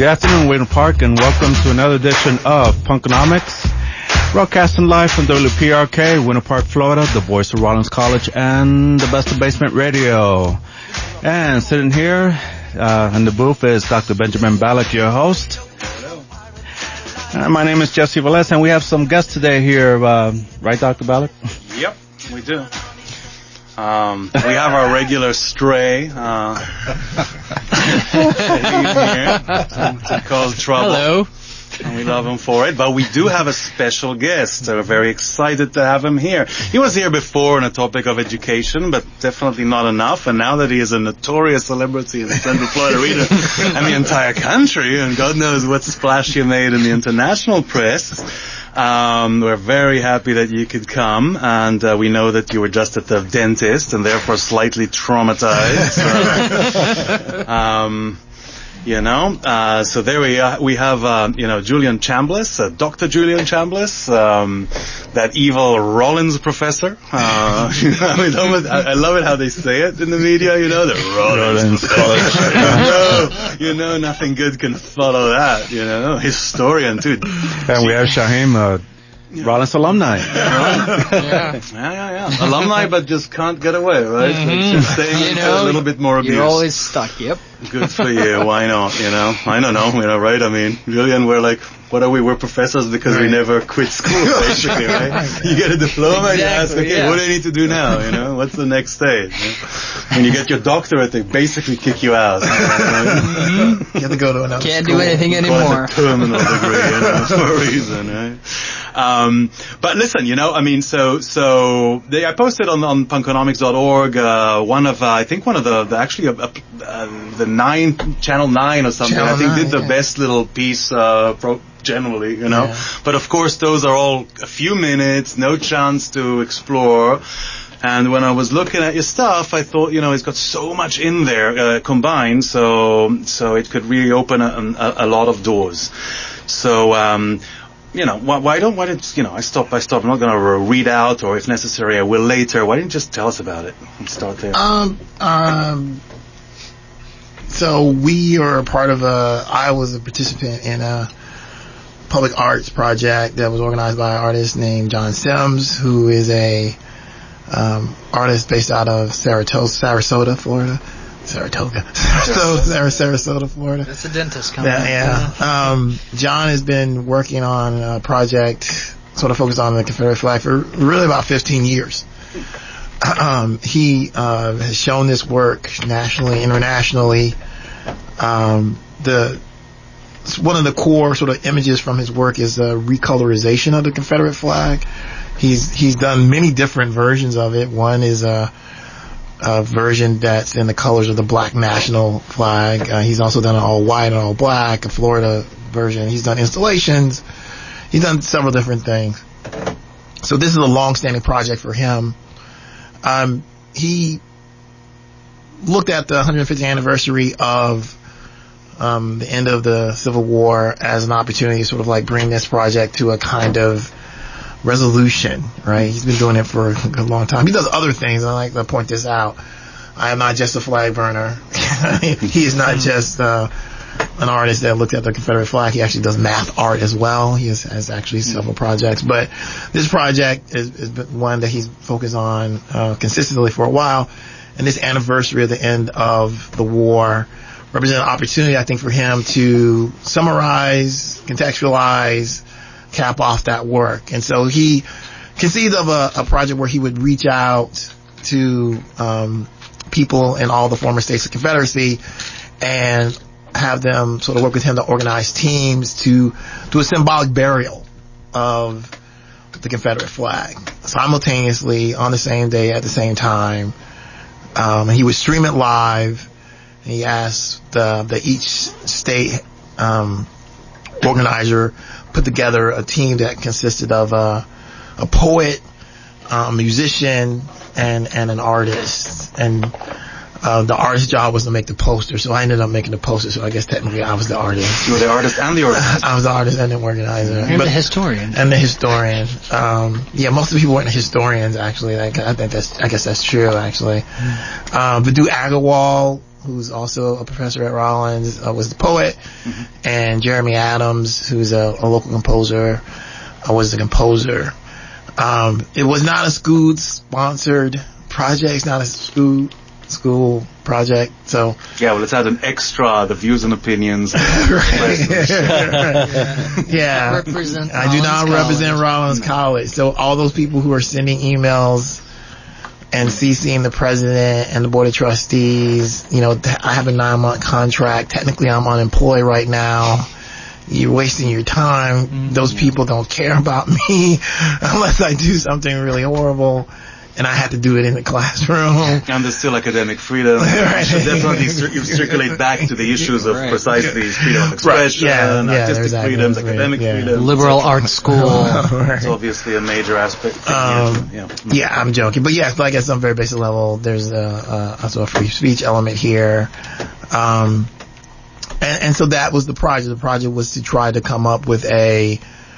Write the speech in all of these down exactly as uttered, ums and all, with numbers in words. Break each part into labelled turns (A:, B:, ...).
A: Good afternoon, Winter Park, and welcome to another edition of Punkonomics, broadcasting live from W P R K, Winter Park, Florida, the voice of Rollins College, and the best of basement radio. And sitting here uh, in the booth is Doctor Benjamin Balak, your host. And my name is Jesse Velez, and we have some guests today here, uh, right, Doctor Balak?
B: Yep, we do. Um, we have our regular stray, uh, here to, to cause trouble.
C: Hello.
B: And we love him for it. But we do have a special guest. We're very excited to have him here. He was here before on a topic of education, but definitely not enough. And now that he is a notorious celebrity in the Central Florida region and the entire country, and God knows what splash he made in the international press, Um, we're very happy that you could come, and uh, we know that you were just at the dentist and therefore slightly traumatized. So, um, you know, uh, so there we are. We have, uh, you know, Julian Chambliss, uh, Doctor Julian Chambliss, um, that evil Rollins professor. Uh, you know, I, love it, I, I love it how they say it in the media, you know, the Rollins, Rollins professor. you, know, you know, nothing good can follow that, you know, historian too.
A: And we have Shaheem, uh, yeah. Rollins alumni.
B: yeah. yeah, yeah, yeah. Alumni, but just can't get away, right?
C: Mm-hmm.
B: Like just staying
C: you know,
B: a little bit more abuse.
C: You're always stuck, yep.
B: Good for you. Why not, you know? I don't know, you know, right? I mean, Julian, we're like, what are we? We're professors because right. we never quit school, basically, right? You get a diploma
C: exactly,
B: and you ask, okay,
C: yeah.
B: what do I need to do now, you know? What's the next stage? You know? When you get your doctorate, they basically kick you out. You know?
D: Mm-hmm. You have to go to another
C: Can't
D: school.
C: do anything anymore.
B: It's a terminal degree, you know, for a reason, right? Um, but listen, you know, I mean, so, so, they, I posted on, on punkonomics dot org, uh, one of, uh, I think one of the, the actually, uh, uh, the nine, channel nine or something,
D: Channel
B: I think
D: nine,
B: did the
D: yeah.
B: best little piece, uh, pro, generally, you know,
D: yeah.
B: but of course those are all a few minutes, no chance to explore. And when I was looking at your stuff, I thought, you know, it's got so much in there, uh, combined, so, so it could really open a, a, a lot of doors. So, um, you know, why, why don't, why don't, you know, I stop, I stop, I'm not going to read out, or if necessary, I will later. Why don't you just tell us about it and start there?
D: Um, um, so we are a part of a, I was a participant in a public arts project that was organized by an artist named John Sims, who is a, um, artist based out of Saratoga, Sarasota, Florida. Saratoga. Sarasota, Sarasota, Florida.
C: That's a dentist company.
D: Yeah, yeah. Um, John has been working on a project sort of focused on the Confederate flag for really about fifteen years. Um, he, uh, has shown this work nationally, internationally. Um, the, one of the core sort of images from his work is the recolorization of the Confederate flag. He's, he's done many different versions of it. One is, uh, a version that's in the colors of the black national flag. Uh, he's also done an all white and all black, a Florida version. He's done installations. He's done several different things. So this is a long-standing project for him. Um, he looked at the one hundred fiftieth anniversary of um, the end of the Civil War as an opportunity to sort of like bring this project to a kind of resolution, right? He's been doing it for a long time. He does other things, and I like to point this out. I am not just a flag burner. He is not just uh, an artist that looked at the Confederate flag. He actually does math art as well. He has, has actually several projects, but this project is, is one that he's focused on uh, consistently for a while. And this anniversary of the end of the war represents an opportunity, I think, for him to summarize, contextualize, cap off that work. And so he conceived of a, a project where he would reach out to um, people in all the former states of the Confederacy and have them sort of work with him to organize teams to do a symbolic burial of the Confederate flag simultaneously on the same day at the same time. Um, and he would stream it live. And he asked the, the each state um, organizer put together a team that consisted of a, a poet, a musician, and and an artist. And uh, the artist's job was to make the poster, so I ended up making the poster. So I guess technically I was the artist.
B: You were the artist and the organizer.
D: I was the artist and the organizer,
C: and
D: but,
C: the historian.
D: And the historian. Um, yeah, most of the people weren't historians actually. Like, I think that's, I guess that's true actually. Mm. Uh, Vadu Agarwal who's also a professor at Rollins, uh, was the poet, mm-hmm. and Jeremy Adams, who's a, a local composer, uh, was the composer. Um, it was not a school sponsored project. It's not a school school project. So
B: yeah, well, let's add an extra: the views and opinions.
D: Right. Yeah,
C: represent
D: I do not
C: Rollins
D: represent
C: College.
D: Rollins College. So all those people who are sending emails and CCing the president and the board of trustees, you know, I have a nine month contract. Technically, I'm unemployed right now. You're wasting your time. Mm-hmm. Those people don't care about me unless I do something really horrible, and I have to do it in the classroom.
B: And there's still academic freedom.
D: Right.
B: You should definitely cir- circulate back to the issues of
C: Right.
B: precisely freedom of expression,
D: Right. Yeah, yeah,
B: artistic freedoms, academic
D: yeah.
B: freedom.
C: Liberal arts school.
D: Right.
B: It's obviously a major aspect.
D: Um,
B: yeah.
D: yeah, I'm joking. But yes, like at some very basic level, there's a, a, also a free speech element here. Um, and, and so that was the project. The project was to try to come up with a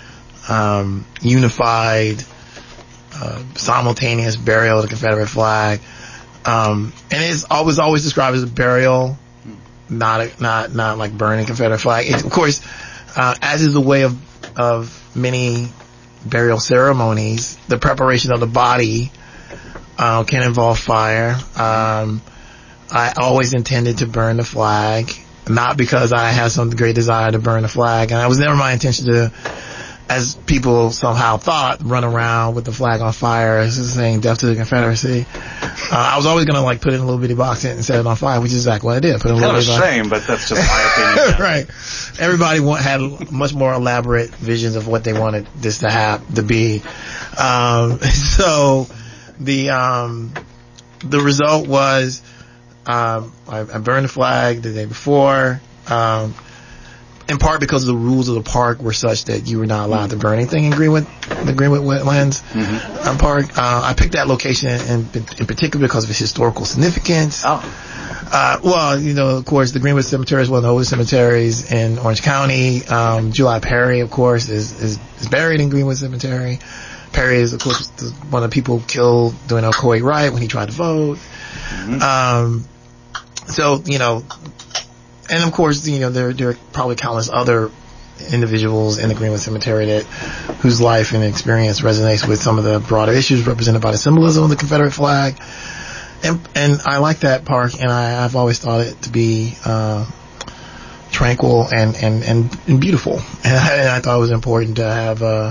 D: um, unified, uh, simultaneous burial of the Confederate flag. Um, and it's always, always described as a burial, not a, not, not like burning Confederate flag. It, of course, uh, as is the way of, of many burial ceremonies, the preparation of the body, uh, can involve fire. Um, I always intended to burn the flag, not because I had some great desire to burn the flag, and it was never my intention to, as people somehow thought, run around with the flag on fire, saying "Death to the Confederacy." Uh, I was always gonna like put it in a little bitty box and set it on fire, which is exactly what I did. Put it in a
B: Kind
D: little
B: of a
D: bitty box.
B: shame, but that's just my opinion.
D: Right. Everybody want, had much more elaborate visions of what they wanted this to have to be. Um, so the um, the result was um, I, I burned the flag the day before. Um, in part because the rules of the park were such that you were not allowed to burn anything in Greenwood, the Greenwood Wetlands mm-hmm. uh, Park. Uh, I picked that location in, in particular because of its historical significance.
B: Oh.
D: Uh, well, you know, of course, the Greenwood Cemetery is one of the oldest cemeteries in Orange County. Um, July Perry, of course, is, is, is buried in Greenwood Cemetery. Perry is, of course, the, one of the people killed during the Kuwait riot when he tried to vote. Mm-hmm. Um, so, you know, and of course, you know, there, there are probably countless other individuals in the Greenwood Cemetery that, whose life and experience resonates with some of the broader issues represented by the symbolism of the Confederate flag. And, and I like that park, and I, I've always thought it to be, uh, tranquil and, and, and, and beautiful. And I, and I thought it was important to have, uh,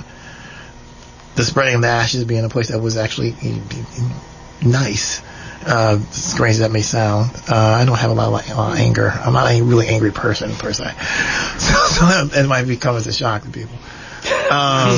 D: the spreading of the ashes being a place that was actually nice. Uh, as strange as that may sound, uh, I don't have a lot of like, uh, anger. I'm not a really angry person per se. So, so it might be come as a shock to people. Um,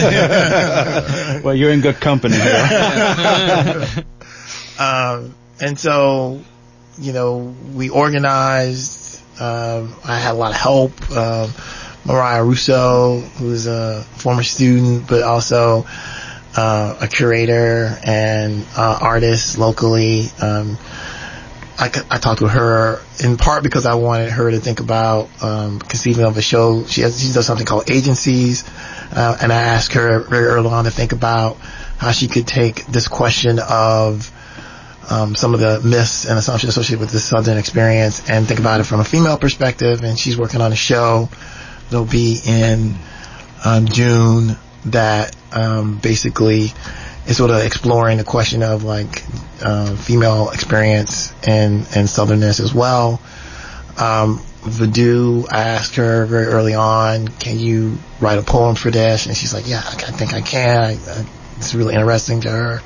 A: well, you're in good company here.
D: um, and so, you know, we organized, um, I had a lot of help. Um, Mariah Russo, who's a former student, but also, Uh, a curator and uh, artist locally. Um, I, I talked to her in part because I wanted her to think about um, conceiving of a show. She has, she does something called agencies, uh, and I asked her very early on to think about how she could take this question of um, some of the myths and assumptions associated with the Southern experience and think about it from a female perspective. And she's working on a show that'll be in um, June that um, basically is sort of exploring the question of like uh, female experience and and southernness as well. Um, Vadu, I asked her very early on, can you write a poem for this? And she's like, yeah, I think I can. I, I, it's really interesting to her.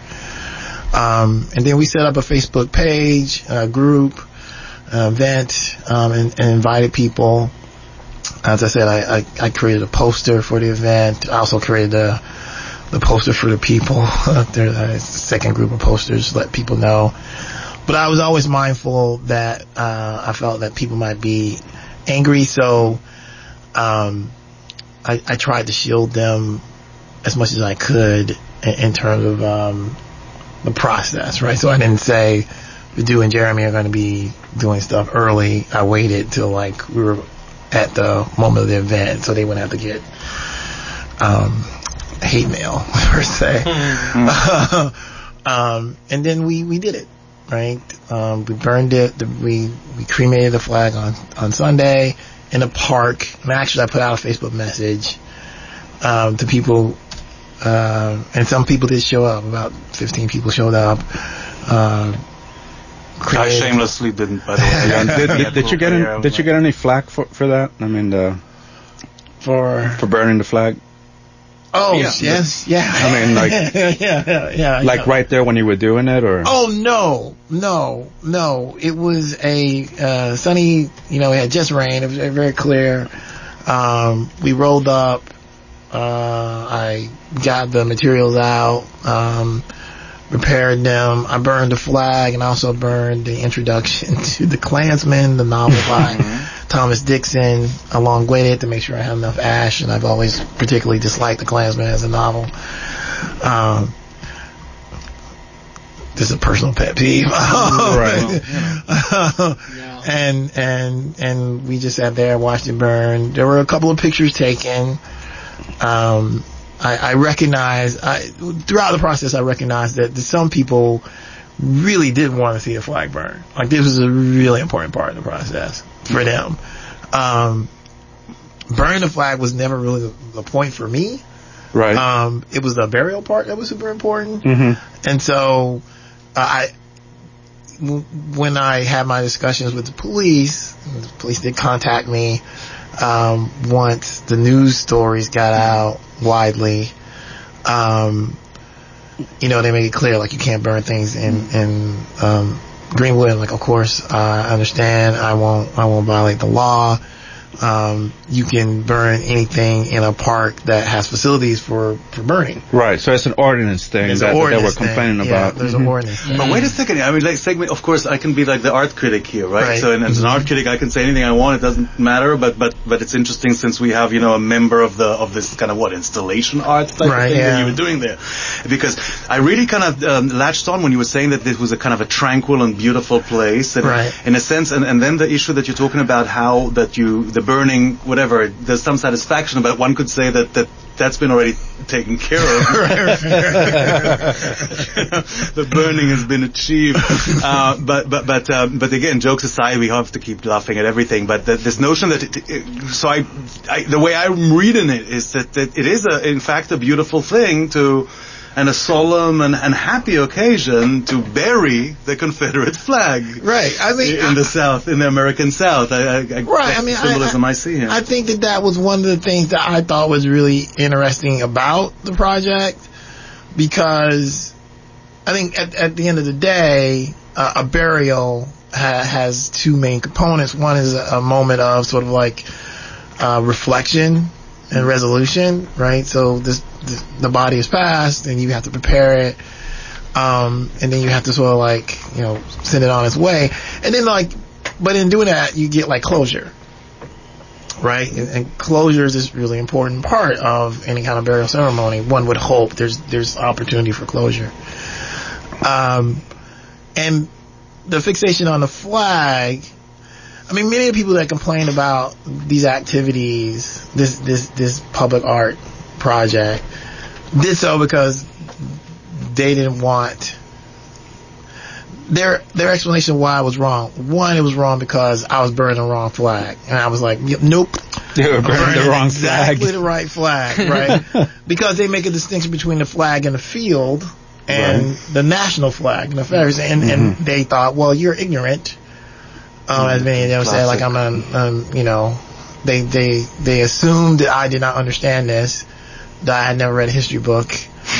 D: Um, and then we set up a Facebook page, a group, an event, um, and, and invited people. As I said, I, I, I created a poster for the event. I also created the, the poster for the people. There's a second group of posters to let people know. But I was always mindful that, uh, I felt that people might be angry. So, um, I, I tried to shield them as much as I could in, in terms of, um, the process, right? So I didn't say Vadu and Jeremy are going to be doing stuff early. I waited till like we were at the moment of the event, so they wouldn't have to get um, hate mail per se. Mm-hmm. um, and then we we did it, right? Um, we burned it. The, we we cremated the flag on on Sunday in the park. And actually, I put out a Facebook message um, to people, uh, and some people did show up. About fifteen people showed up. Uh,
B: I shamelessly didn't, by the way.
A: Yeah, did, did, did you get any, did you get any flack for for that? I mean, the,
D: for
A: for burning the flag.
D: Oh
B: Yeah.
D: yes, yeah.
A: I mean, like,
D: yeah, yeah, yeah.
A: like
D: yeah.
A: right there when you were doing it, or
D: Oh no, no, no! It was a uh, sunny. You know, it had just rained. It was very clear. Um, we rolled up. Uh, I got the materials out, um, repaired them. I burned the flag and also burned the introduction to The Klansman, the novel by Thomas Dixon, along with it to make sure I had enough ash. And I've always particularly disliked The Klansman as a novel. Um, this is a personal pet peeve.
A: Right.
C: Yeah.
D: and and and we just sat there, watched it burn. There were a couple of pictures taken. Um, I, I recognize I, throughout the process, I recognized that some people really did want to see the flag burn. Like this was a really important part of the process for them. Um, burning the flag was never really the, the point for me.
A: right?
D: Um, it was the burial part that was super important.
A: Mm-hmm.
D: And so, uh, I, w- when I had my discussions with the police, the police did contact me, um, once the news stories got out widely. Um, you know, they made it clear, like, you can't burn things in, in, um, Greenwood. Like, of course, uh, I understand. I won't, I won't violate the law. Um, you can burn anything in a park that has facilities for, for burning.
A: Right. So it's an ordinance thing
D: There's
A: that,
D: an
A: that
D: ordinance
A: they were complaining
D: thing. Yeah,
A: about.
D: there's
A: Mhm.
D: an ordinance thing.
B: But wait a second. I mean, like, segment. Of course, I can be like the art critic here, right?
D: Right.
B: So, and as an art critic, I can say anything I want. It doesn't matter. But, but, but it's interesting since we have, you know, a member of the of this kind of what installation art type
D: Right,
B: of thing
D: yeah.
B: that you were doing there, because I really kind of um, latched on when you were saying that this was a kind of a tranquil and beautiful place, and
D: Right.
B: in a sense, and, and then the issue that you're talking about, how that you the burning, whatever, there's some satisfaction, but one could say that that. That's been already taken care of. The burning has been achieved. Uh, but but but uh, but again, jokes aside, we have to keep laughing at everything. But the, this notion that it, it, so I, I the way I'm reading it is that, that it is a, in fact a beautiful thing to. And a solemn and, and happy occasion to bury the Confederate flag.
D: Right. I mean,
B: in the South, in the American South. I, I, I,
D: Right,
B: that's
D: I mean,
B: the symbolism I,
D: I,
B: see here.
D: I think that that was one of the things that I thought was really interesting about the project, because I think at, at the end of the day, uh, a burial ha- has two main components. One is a, a moment of sort of like uh, reflection and resolution, right? So this, this the body is passed, and you have to prepare it. Um, and then you have to sort of like, you know, send it on its way. And then like, but in doing that, you get like closure, right? And, and closure is this really important part of any kind of burial ceremony. One would hope there's, there's opportunity for closure. Um, and the fixation on the flag, I mean, many of the people that complained about these activities, this, this, this public art project, did so because they didn't want their their explanation of why it was wrong. One, it was wrong because I was burning the wrong flag, and I was like, yep, nope,
A: They were burning the wrong
D: exactly
A: flag.
D: the right flag, right? Because they make a distinction between the flag in the field and
A: Right.
D: the national flag in the Confederacy, and,
A: Mm-hmm.
D: and they thought, well, you're ignorant. Um, as many of them said, like I'm an, um, you know, they they they assumed that I did not understand this, that I had never read a history book.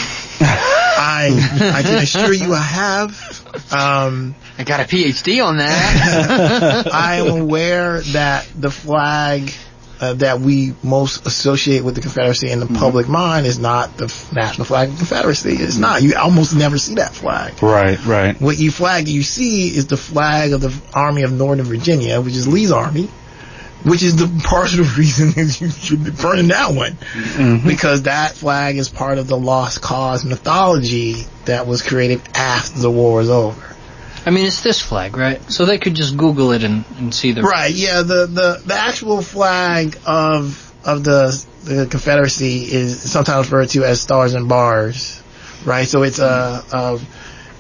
D: I I can assure you I have. Um,
C: I got a P H D on that.
D: I am aware that the flag uh, that we most associate with the Confederacy in the public mind is not the f- national flag of the Confederacy. It's not. You almost never see that flag.
A: Right, right.
D: What you flag you see is the flag of the Army of Northern Virginia, which is Lee's army, which is the part of the reason that you should be burning that one.
A: Mm-hmm.
D: Because that flag is part of the lost cause mythology that was created after the war was over.
C: I mean, it's this flag, right? So they could just Google it and, and see the...
D: Right, yeah, the, the, the actual flag of of the the Confederacy is sometimes referred to as stars and bars, right? So it's a, a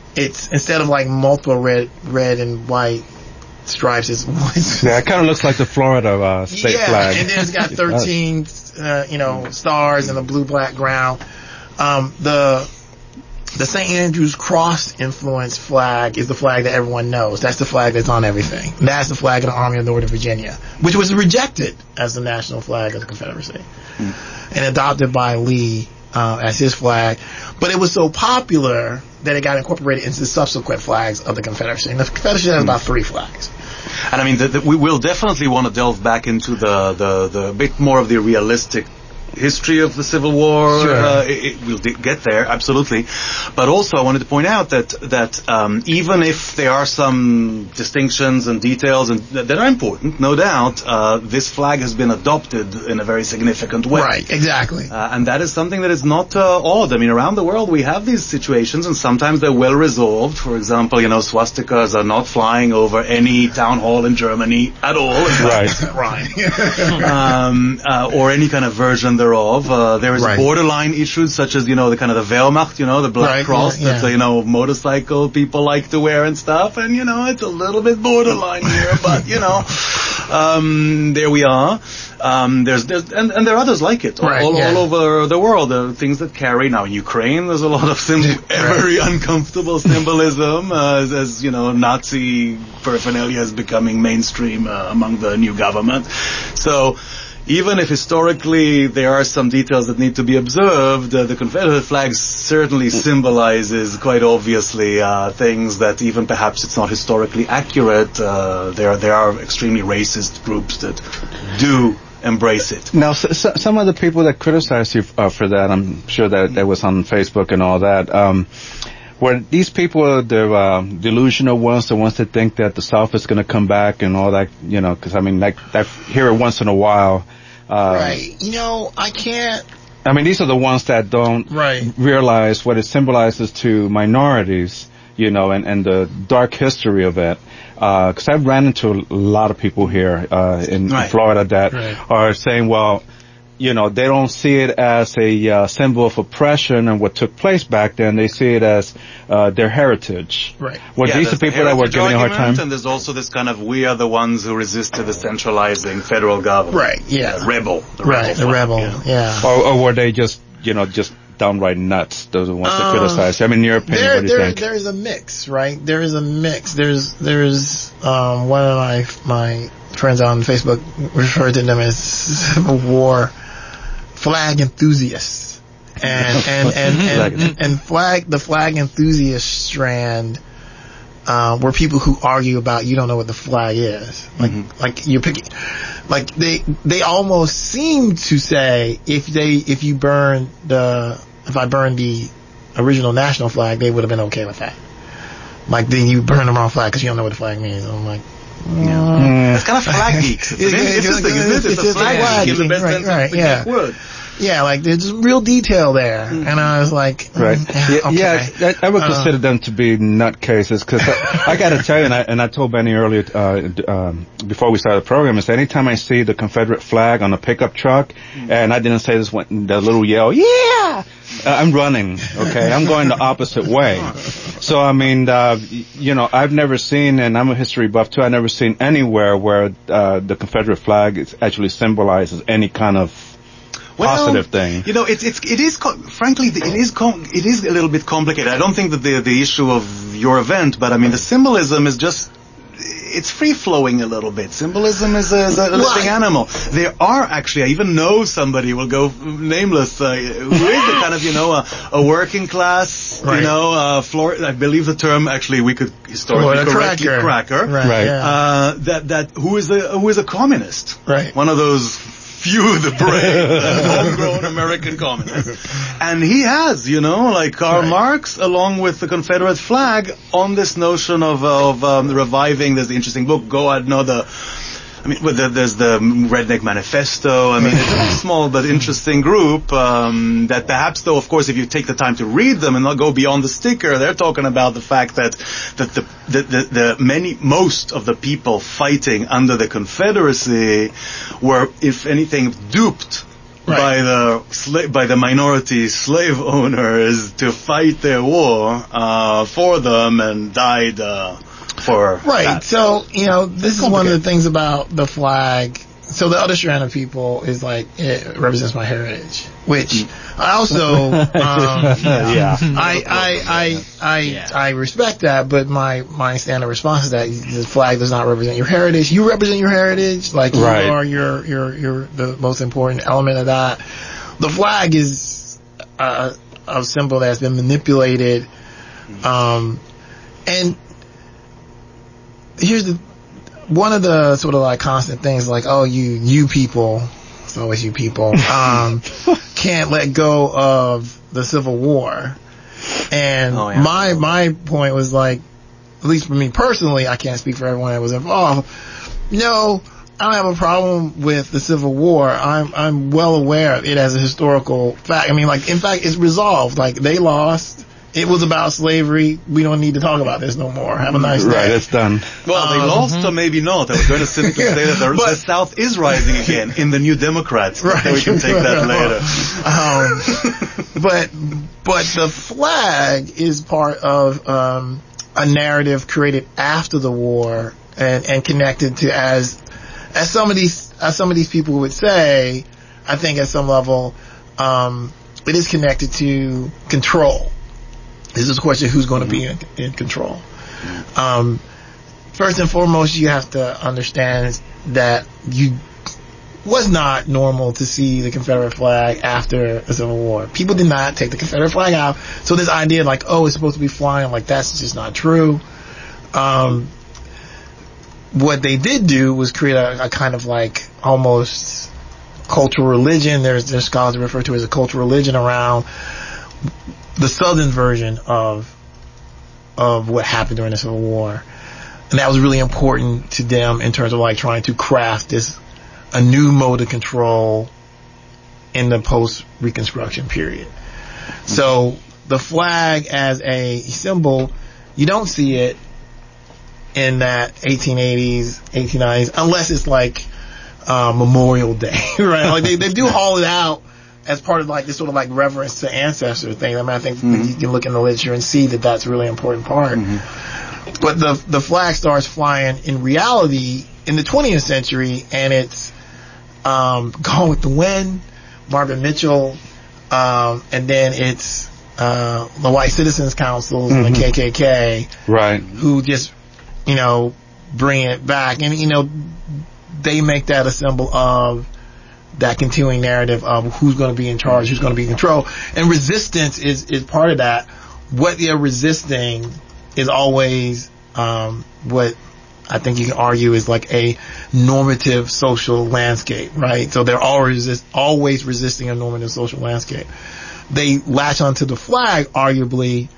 D: it's instead of like multiple red, red and white stripes, it's one.
A: Yeah, it kind of looks like the Florida uh, state
D: yeah,
A: flag.
D: and then it's got thirteen, uh, you know, stars and a blue black ground. Um, the the Saint Andrew's Cross influenced flag is the flag that everyone knows. That's the flag that's on everything. That's the flag of the Army of Northern Virginia, which was rejected as the national flag of the Confederacy mm. and adopted by Lee uh, as his flag. But it was so popular that it got incorporated into the subsequent flags of the Confederacy. And the Confederacy has mm. about three flags.
B: And I mean, the, the, we will definitely want to delve back into the, the, the bit more of the realistic history of the Civil War.
D: Sure.
B: Uh, it, it, we'll d- get there, absolutely. But also, I wanted to point out that that um, even if there are some distinctions and details and th- that are important, no doubt, uh, this flag has been adopted in a very significant way.
D: Right, exactly.
B: Uh, and that is something that is not uh, odd. I mean, around the world we have these situations, and sometimes they're well resolved. For example, you know, swastikas are not flying over any town hall in Germany at all.
A: Right.
B: Right. um, uh, or any kind of version thereof. Uh, there is
D: right.
B: borderline issues such as, you know, the kind of the Wehrmacht, you know, the black
D: right,
B: cross
D: yeah,
B: that,
D: yeah.
B: uh, you know, motorcycle people like to wear and stuff. And, you know, it's a little bit borderline here, but, you know, um, there we are. Um, there's, there's and, and there are others like it all,
D: right,
B: all,
D: yeah.
B: all over the world. There are things that carry. Now in Ukraine, there's a lot of sim-
D: right.
B: very uncomfortable symbolism uh, as, as, you know, Nazi paraphernalia is becoming mainstream uh, among the new government. So, even if historically there are some details that need to be observed, uh, the Confederate flag certainly symbolizes quite obviously uh, things that even perhaps it's not historically accurate. Uh, there, there are extremely racist groups that do embrace it.
A: Now, so, so, some of the people that criticize you uh, for that, I'm sure that that was on Facebook and all that. Um, were these people the uh, delusional ones, the ones that think that the South is going to come back and all that? You know, because I mean, like I hear it once in a while. Uh,
D: right. You know, I can't.
A: I mean, these are the ones that don't
D: right.
A: realize what it symbolizes to minorities, you know, and, and the dark history of it. Because uh, I've ran into a lot of people here uh, in,
B: right.
A: in Florida that
D: right.
A: are saying, well, you know, they don't see it as a uh, symbol of oppression and what took place back then. They see it as uh, their heritage.
D: Right.
A: Well,
B: yeah,
A: these are people that were giving a hard time.
B: And there's also this kind of, we are the ones who resisted the centralizing federal government.
D: Right, yeah.
B: The rebel. The
D: right,
B: rebel
D: the
B: flag,
D: rebel,
B: yeah.
D: yeah.
A: Or, or were they just, you know, just downright nuts, those are the ones that
D: uh,
A: criticize? I mean, in your opinion,
D: there,
A: what do you
D: there,
A: think?
D: There's a mix, right? There is a mix. There's, there's, um, one of my, my friends on Facebook referred to them as Civil War flag enthusiasts. And, and, and, and, and, and flag, the flag enthusiast strand, uh, were people who argue about you don't know what the flag is. Like, mm-hmm. like you're picking, like they, they almost seem to say if they, if you burn the, if I burn the original national flag, they would have been okay with that. Like then you burn the wrong flag because you don't know what the flag means. I'm like,
B: yeah. Mm. It's kind of flag geeks. It's interesting, isn't it? It's, it's a flag geek in the best
D: right,
B: sense
D: right,
B: of the
D: yeah.
B: word.
D: Yeah, like there's real detail there,
B: mm-hmm.
D: and I was like, mm,
A: right,
D: yeah, okay.
A: yeah I, I would consider uh, them to be nutcases because I, I got to tell you, and I, and I told Benny earlier uh, um, before we started the program, is anytime I see the Confederate flag on a pickup truck, mm-hmm. and I didn't say this one, the little yell, yeah, uh, I'm running. Okay, I'm going the opposite way. So I mean, uh, you know, I've never seen, and I'm a history buff too. I've never seen anywhere where uh, the Confederate flag is actually symbolizes any kind of positive
B: well,
A: thing.
B: You know, it's it's it is co- frankly it is com- it is a little bit complicated. I don't think that the the issue of your event, but I mean the symbolism is just it's free flowing a little bit. Symbolism is a, is a living animal. There are actually, I even know somebody will go nameless uh, who is the kind of you know a, a working class right. you know uh, floor. I believe the term actually we could historically
D: well,
B: correctly
D: cracker,
B: cracker
D: right? right.
B: Yeah. Uh, that that who is a who is a communist,
D: right?
B: One of those. Few the brave, homegrown American communists. And he has, you know, like Karl right. Marx, along with the Confederate flag, on this notion of, of um, reviving. There's the interesting book, Go Ahead, no, the, I mean, well, there's the Redneck Manifesto. I mean, it's a small but interesting group um, that perhaps, though, of course, if you take the time to read them and not go beyond the sticker, they're talking about the fact that that the the, the, the many most of the people fighting under the Confederacy were, if anything, duped by the sla- by the minority slave owners to fight their war uh, for them and died uh, for
D: right.
B: that.
D: So you know, this is one of the things about the flag. So the other strand of people is like it represents my heritage, which I also um,
A: yeah.
D: I I I I,
C: Yeah.
D: I respect that, but my my standard response is that the flag does not represent your heritage. You represent your heritage, like you
A: Right.
D: are your your your the most important element of that. The flag is a, a symbol that's been manipulated, um, and here's the. One of the sort of like constant things like, oh, you, you people, it's always you people, um, can't let go of the Civil War. And
B: Oh, yeah.
D: my, my point was like, at least for me personally, I can't speak for everyone that was involved. No, I don't have a problem with the Civil War. I'm, I'm well aware of it as a historical fact. I mean, like, in fact, it's resolved. Like, they lost. It was about slavery. We don't need to talk about this no more. Have a nice day.
A: Right, it's done.
B: Well, they
D: Um,
B: lost or maybe not. I was going to cynically say that the,
D: But-
B: the South is rising again in the New Democrats.
D: Right.
B: So we can take that later.
D: Um, but but the flag is part of um, a narrative created after the war and, and connected to as as some of these as some of these people would say, I think at some level, um, it is connected to control. This is a question of who's going to be in, in control. Um, first and foremost, you have to understand that you was not normal to see the Confederate flag after the Civil War. People did not take the Confederate flag out. So this idea like, oh, it's supposed to be flying, like that's just not true. Um, what they did do was create a, a kind of like almost cultural religion. There's, there's scholars that refer to it as a cultural religion around the Southern version of of what happened during the Civil War. And that was really important to them in terms of like trying to craft this a new mode of control in the post-Reconstruction period. Mm-hmm. So the flag as a symbol, you don't see it in that eighteen eighties, eighteen nineties, unless it's like uh, Memorial Day, right? Like they, they do haul it out as part of like this sort of like reverence to ancestor thing. I mean, I think mm-hmm. you can look in the literature and see that that's a really important part. Mm-hmm. But the the flag starts flying in reality in the twentieth century, and it's um, Gone with the Wind, Marvin Mitchell, um, and then it's uh, the White Citizens Council mm-hmm. and the K K K,
A: right?
D: Who just you know bring it back, and you know they make that a symbol of that continuing narrative of who's going to be in charge, who's going to be in control. And resistance is, is part of that. What they're resisting is always, um, what I think you can argue is like a normative social landscape, right? So they're always, resist, always resisting a normative social landscape. They latch onto the flag, arguably,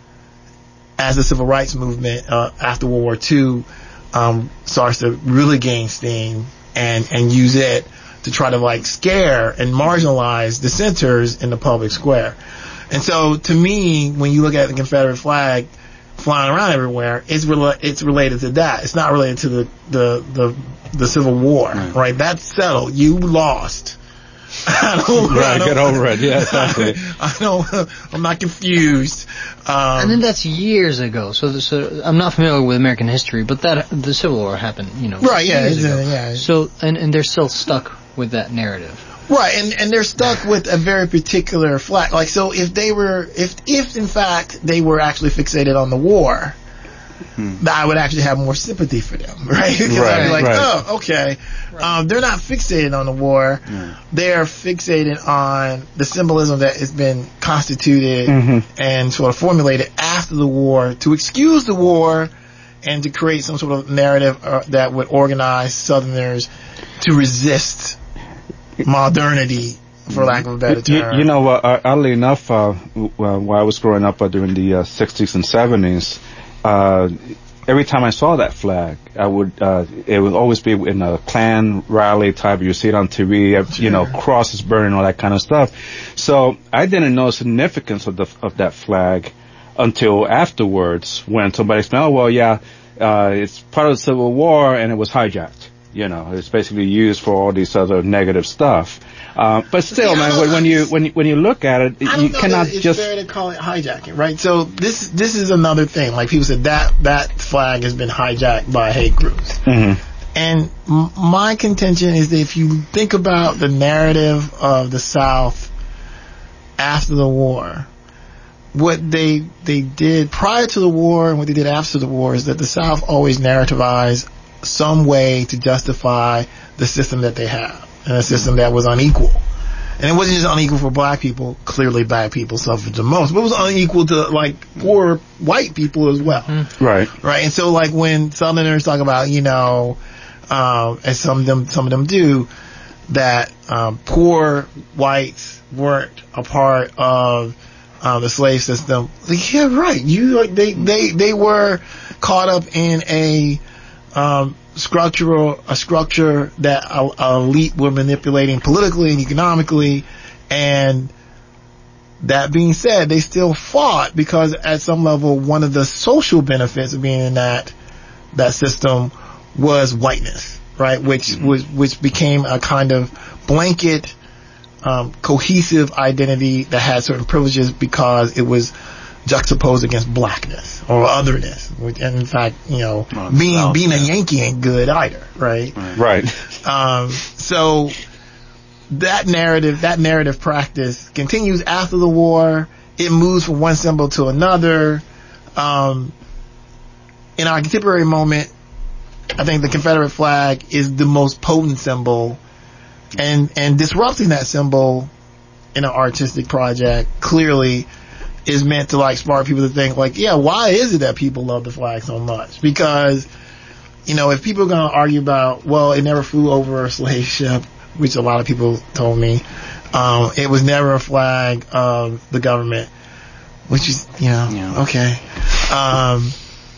D: as the civil rights movement, uh, after World War Two, um, starts to really gain steam and, and use it to try to like scare and marginalize dissenters in the public square. And so to me, when you look at the Confederate flag flying around everywhere, it's rela- it's related to that. It's not related to the, the, the, the Civil War, mm. right? That's settled. You lost. I don't,
A: right,
D: I don't,
A: get over it. Yeah, exactly.
D: I don't, I'm not confused. Um,
C: and then that's years ago. So, the, so I'm not familiar with American history, but that the Civil War happened, you know,
D: right? Yeah,
C: years ago.
D: yeah.
C: So, and and they're still stuck with that narrative,
D: right? And and they're stuck with a very particular flag. Like, so if they were, if if in fact they were actually fixated on the war, hmm. I would actually have more sympathy for them, right? Because
A: right,
D: I'd be like,
A: right.
D: oh, okay. Right. Um, they're not fixated on the war. Mm. They're fixated on the symbolism that has been constituted mm-hmm. and sort of formulated after the war to excuse the war and to create some sort of narrative uh, that would organize Southerners to resist modernity, for lack of a better term.
A: You, you know, uh, oddly enough, uh, while I was growing up uh, during the uh, sixties and seventies, uh, every time I saw that flag, I would, uh, it would always be in a Klan rally type. You see it on T V, you sure. know, crosses burning, all that kind of stuff. So I didn't know the significance of the, of that flag until afterwards when somebody explained, oh, well, yeah, uh, it's part of the Civil War and it was hijacked. You know, it's basically used for all these other negative stuff. Uh, but still,
D: Yeah,
A: man,
D: I
A: when,
D: don't-
A: when you when you, when you look at it,
D: I don't
A: you
D: know
A: cannot
D: that it's
A: just.
D: fair to call it hijacking, right? So this this is another thing. Like people said, that that flag has been hijacked by hate groups.
A: Mhm.
D: And m- my contention is that if you think about the narrative of the South after the war, what they they did prior to the war and what they did after the war is that the South always narrativized some way to justify the system that they have, and a system that was unequal. And it wasn't just unequal for black people. Clearly black people suffered the most, but it was unequal to like poor white people as well.
A: Right.
D: Right. And so like when Southerners talk about, you know, um, as some of them, some of them do, that, um, poor whites weren't a part of, uh, the slave system. Like, yeah, right. You, like, they, they, they were caught up in a, um, structural, a structure that a, a elite were manipulating politically and economically. And that being said, they still fought because at some level, one of the social benefits of being in that, that system was whiteness, right? Which was, which became a kind of blanket, um, cohesive identity that had certain privileges because it was juxtaposed against blackness or otherness. Which, and in fact, you know,
B: Oh,
D: being,
B: South,
D: being a
B: yeah.
D: Yankee ain't good either, right?
A: Right.
D: Um, so that narrative, that narrative practice continues after the war. It moves from one symbol to another. Um, in our contemporary moment, I think the Confederate flag is the most potent symbol, and, and disrupting that symbol in an artistic project clearly is meant to like spark people to think like, yeah, why is it that people love the flag so much? Because, you know, if people are going to argue about, well, it never flew over a slave ship, which a lot of people told me, um, it was never a flag of the government, which is, you know,
B: Yeah.
D: okay. Um,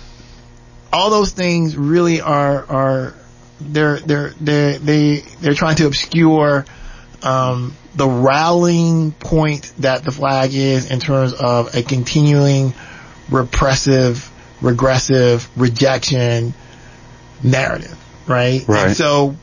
D: all those things really are, are, they're, they're, they're, they, they're trying to obscure, um, the rallying point that the flag is in terms of a continuing repressive, regressive rejection narrative, right?
A: Right.
D: And so,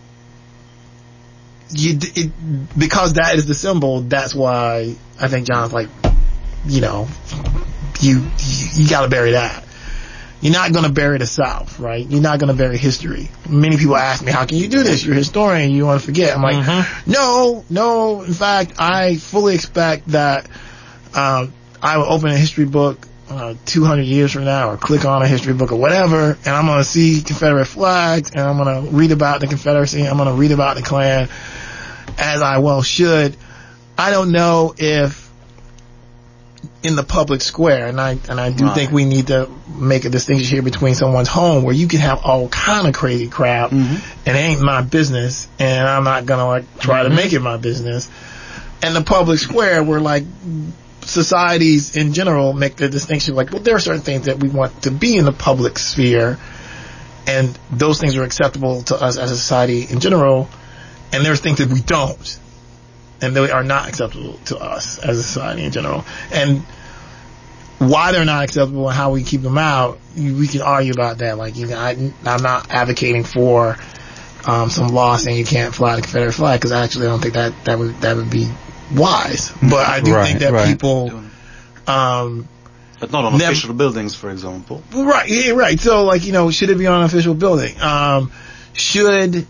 D: you, it, because that is the symbol, that's why I think John's like, you know, you, you, you gotta bury that. You're not going to bury the South, right? You're not going to bury history. Many people ask me, how can you do this? You're a historian. You want to forget. I'm like,
C: Mm-hmm.
D: no, no. In fact, I fully expect that um, I will open a history book uh, two hundred years from now or click on a history book or whatever, and I'm going to see Confederate flags, and I'm going to read about the Confederacy. I'm going to read about the Klan, as I well should. I don't know if in the public square, and I and I do
B: Right.
D: think we need to make a distinction here between someone's home where you can have all kind of crazy crap,
B: Mm-hmm.
D: and it ain't my business, and I'm not gonna like try to make it my business, and the public square where like societies in general make the distinction like, well, there are certain things that we want to be in the public sphere, and those things are acceptable to us as a society in general, and there's things that we don't. And they are not acceptable to us as a society in general. And why they're not acceptable and how we keep them out, you, we can argue about that. Like, you know, I, I'm not advocating for um, some law saying you can't fly the Confederate flag, because actually I don't think that that would that would be wise. But I do
A: Right,
D: think that
A: right.
D: people, um,
B: But not on
D: Never-
B: official buildings, for example.
D: right, yeah, right. So, like, you know, should it be on an official building? Um, should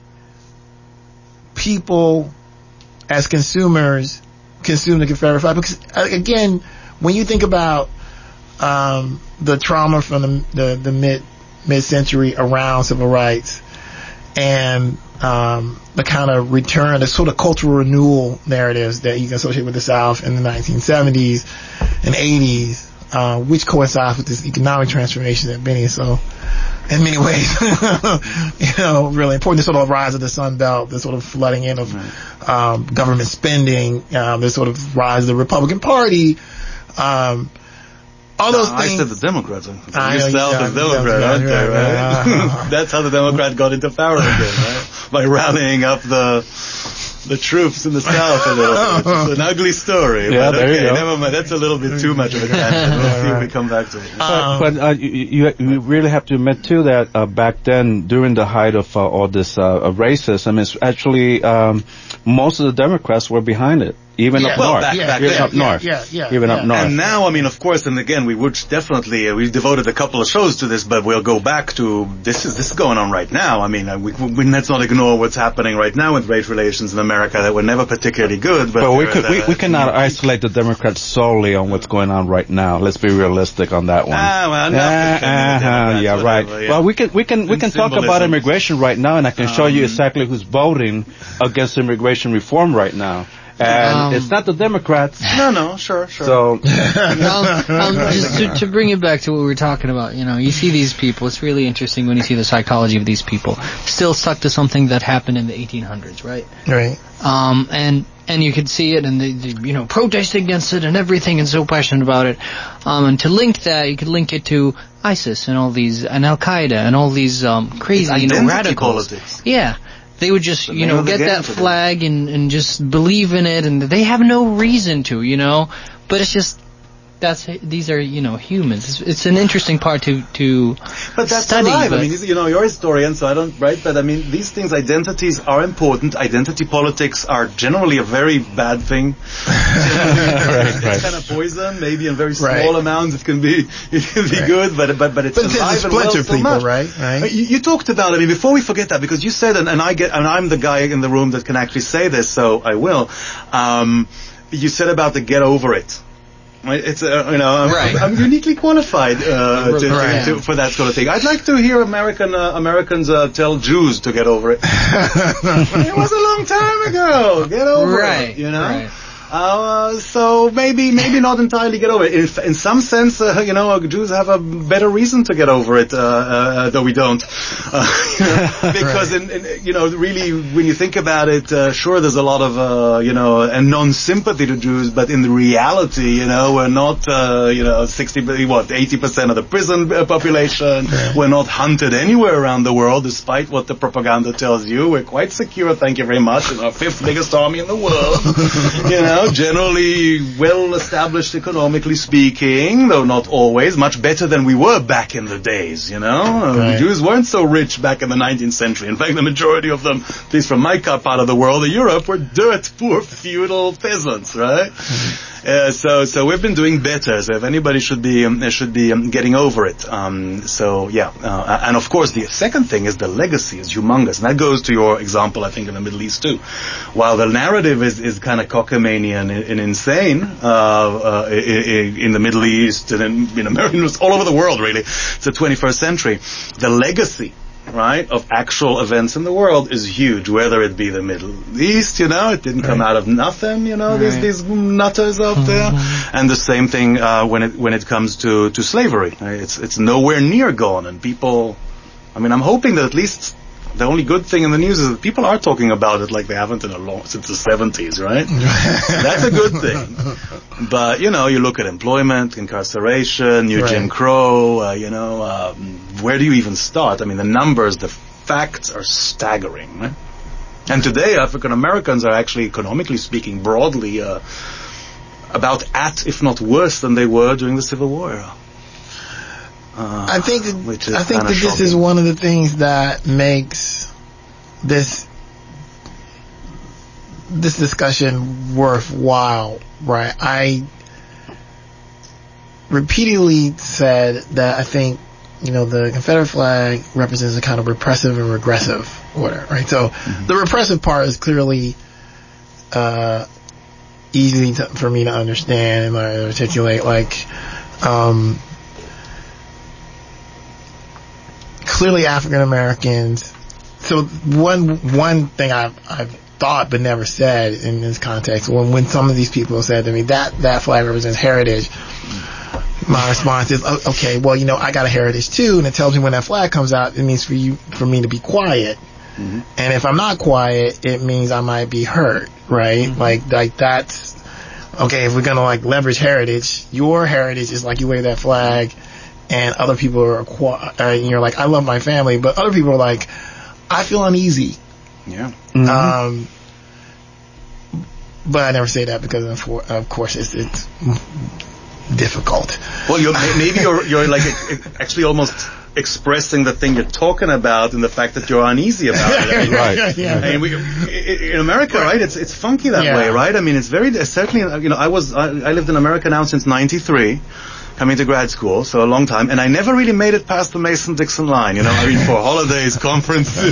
D: people, as consumers, consume the Confederate flag? Because uh, again, when you think about um, the trauma from the the, the mid mid century around civil rights and um, the kind of return, the sort of cultural renewal narratives that you can associate with the South in the nineteen seventies and eighties, uh, which coincides with this economic transformation that Benny so in many ways, you know, really important. The sort of rise of the Sun Belt, the sort of flooding in of um, government spending, um, the sort of rise of the Republican Party, um, all those
B: I
D: things.
B: said the Democrats.
D: I know,
B: Yourself
D: yeah,
B: as Democrat,
D: yeah,
B: aren't they,
D: right,
B: right?
D: right.
B: That's how the Democrat got into power again, right? By rallying up the the troops in the south a little bit. It's an ugly story.
A: Yeah,
B: but
A: there
B: okay,
A: you go.
B: never mind. That's a little bit too much of a tangent. We'll see if we come back to it.
A: But, but uh, you, you you really have to admit too that uh, back then, during the height of uh, all this uh, racism, it's actually um, most of the Democrats were behind it, even
C: Yeah.
A: up
B: Well,
A: north,
B: back-
C: yeah,
B: back
A: even
B: then.
A: up
C: yeah,
A: north,
C: yeah, yeah,
A: even
C: yeah.
A: up north.
B: And now, I mean, of course, and again, we would definitely, uh, we devoted a couple of shows to this, but we'll go back to, this is, this is going on right now. I mean, uh, we, we, let's not ignore what's happening right now with race relations in America that were never particularly good, but.
A: But we
B: they're,
A: could we,
B: uh,
A: we cannot isolate the Democrats solely on what's going on right now. Let's be realistic on that one.
B: Ah, well, enough
A: Ah,
B: defending the
A: uh-huh,
B: Democrats,
A: yeah, right.
B: whatever, yeah.
A: Well, we can we can we
B: And
A: can talk about
B: symbolism.
A: immigration right now, and I can show you
B: Um,
A: exactly who's voting against immigration reform right now, and
C: Um,
A: it's not the Democrats.
B: No, no, sure, sure.
A: So
C: um, um, just to, to bring it back to what we were talking about, you know, you see these people, it's really interesting when you see the psychology of these people, still stuck to something that happened in the eighteen hundreds, right?
D: Right.
C: Um, and, and you could see it and they, they, you know, protest against it and everything and so passionate about it. Um, and to link that, you could link it to ISIS and all these, and Al-Qaeda and all these, um, crazy, you know,
B: Identity
C: radicals.
B: politics.
C: Yeah. They would just,
B: The
C: you
B: name
C: know,
B: of the
C: get
B: game
C: that
B: for them.
C: flag and, and just believe in it, and they have no reason to, you know. But it's just, that's, these are, you know, humans. It's, it's an interesting part to, to
B: But that's
C: study.
B: alive.
C: but
B: I mean, you know, you're a historian, so I don't, right? But I mean, these things, identities are important. Identity politics are generally a very bad thing.
A: right,
B: It's
A: right.
B: kind of poison, maybe in very small
D: Right.
B: amounts it can be, it can be
D: Right.
B: good, but, but, but it's
D: But it
B: alive
D: tends to
B: and well
D: splinter
B: so
D: people,
B: much.
D: right? Right.
B: You, you talked about, I mean, before we forget that, because you said, and, and I get, and I'm the guy in the room that can actually say this, so I will. Um, you said about the get over it. Right? It's uh, you know I'm,
C: Right.
B: I'm uniquely qualified uh, to,
C: Right.
B: to, for that sort of thing. I'd like to hear American uh, Americans uh, tell Jews to get over it. It was a long time ago. Get over
C: Right,
B: it. You know.
C: right.
B: Uh, so maybe maybe not entirely get over it. In, in some sense, uh, you know, Jews have a better reason to get over it, uh, uh, though we don't. Uh, you know, because in, in, you know, really, when you think about it, uh, sure, there's a lot of uh, you know, a non-sympathy to Jews, but in the reality, you know, we're not, uh, you know, sixty, what, eighty percent of the prison population. We're not hunted anywhere around the world, despite what the propaganda tells you. We're quite secure, thank you very much, in our fifth biggest army in the world. You know. Generally well established economically speaking, though not always, much better than we were back in the days, you know? Uh,
D: Right.
B: The Jews weren't so rich back in the nineteenth century. In fact, the majority of them, at least from my part of the world, in Europe, were dirt poor feudal peasants, right? Uh, so, so we've been doing better. So if anybody should be, um, should be um, getting over it. Um, so yeah, uh, and of course the second thing is the legacy is humongous, and that goes to your example, I think, in the Middle East too. While the narrative is, is kind of cockamamie and, and insane uh, uh, in, in the Middle East and in, in America, all over the world, really, it's the twenty-first century. The legacy, right, of actual events in the world is huge, whether it be the Middle East, you know, it didn't come
D: Right.
B: out of nothing, you know,
C: Right.
B: these, these nutters out there. And the same thing, uh, when it, when it comes to, to slavery. Right? It's, it's nowhere near gone, and people, I mean, I'm hoping that at least the only good thing in the news is that people are talking about it like they haven't in a long, since the seventies, right? That's a good thing. But, you know, you look at employment, incarceration, new
D: Right.
B: Jim Crow, uh, you know, um, where do you even start? I mean, the numbers, the facts are staggering, right? And today, African Americans are actually, economically speaking, broadly, uh, about at, if not worse than they were during the Civil War era. Uh,
D: I think that,
B: which is
D: I think
B: kinda
D: that this is
B: shocking.
D: one of the things that makes this this discussion worthwhile, right? I repeatedly said that I think, you know, the Confederate flag represents a kind of repressive and regressive order, right? So
B: Mm-hmm.
D: the repressive part is clearly uh, easy to, for me to understand and uh, articulate, like, um, clearly African Americans. So one one thing I've I've thought but never said in this context, when when some of these people said to me that that flag represents heritage, my response is, oh, okay, well, you know, I got a heritage too, and it tells me when that flag comes out, it means for you for me to be quiet.
B: Mm-hmm.
D: And if I'm not quiet, it means I might be hurt, right?
B: Mm-hmm.
D: Like like that's okay. If we're gonna like leverage heritage, your heritage is like you wave that flag, and other people are, qui- uh, you're like, I love my family, but other people are like, I feel uneasy.
B: Yeah.
A: Mhm.
D: Um, but I never say that because of, of course it's, it's difficult.
B: Well, you're, maybe you're you're like actually almost expressing the thing you're talking about and the fact that you're uneasy about it. I mean,
A: Right.
D: Yeah.
B: I mean, we, in America, right? It's it's funky that
D: Yeah.
B: way, right? I mean, it's very certainly. You know, I was I, I lived in America now since ninety-three. Coming to grad school, so a long time, and I never really made it past the Mason-Dixon line, you know, I mean, for holidays, conferences,